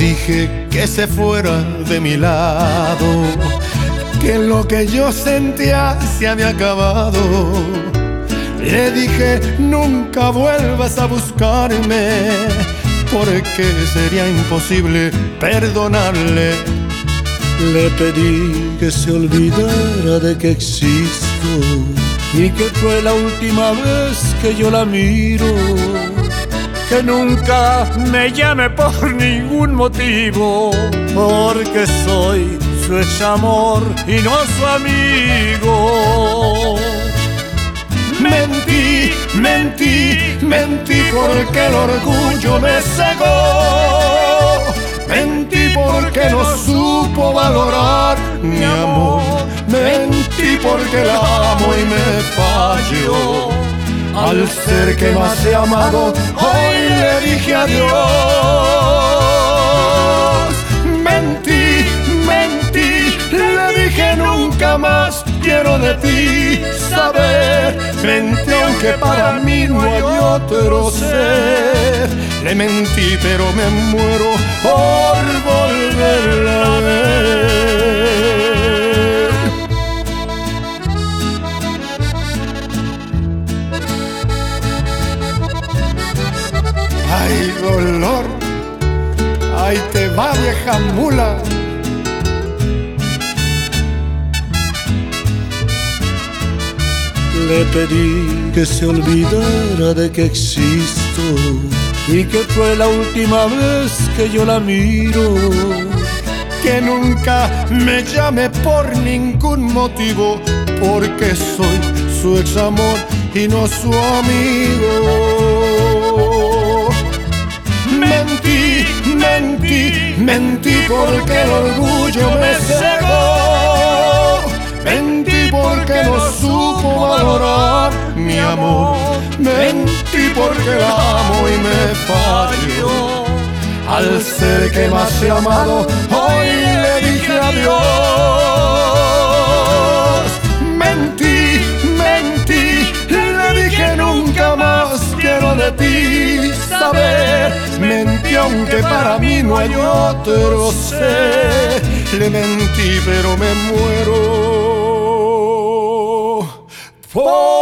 dije que se fuera de mi lado, que lo que yo sentía se había acabado. Le dije nunca vuelvas a buscarme, porque sería imposible perdonarle. Le pedí que se olvidara de que existo y que fue la última vez que yo la miro. Que nunca me llame por ningún motivo, porque soy su ex amor y no su amigo. Mentí, mentí, mentí porque el orgullo me cegó. Mentí porque no supo valorar mi amor. Mentí porque la amo y me falló. Al ser que más he amado, hoy le dije adiós. Mentí, mentí, le dije nunca más quiero de ti saber. Mentí aunque para mí no hay otro ser. Le mentí pero me muero por volverla a ver. Ay, dolor, ahí te va vieja mula. Le pedí que se olvidara de que existo y que fue la última vez que yo la miro. Que nunca me llame por ningún motivo, porque soy su ex amor y no su amigo. Mentí, mentí, mentí porque el orgullo me cegó. Mentí porque no supo valorar mi amor. Mentí porque la amo y me falló. Al ser que más he amado, hoy le dije adiós. Mentí, mentí, le dije nunca más quiero de ti saber. Mentí aunque para mí no hay otro ser. Le mentí pero me muero.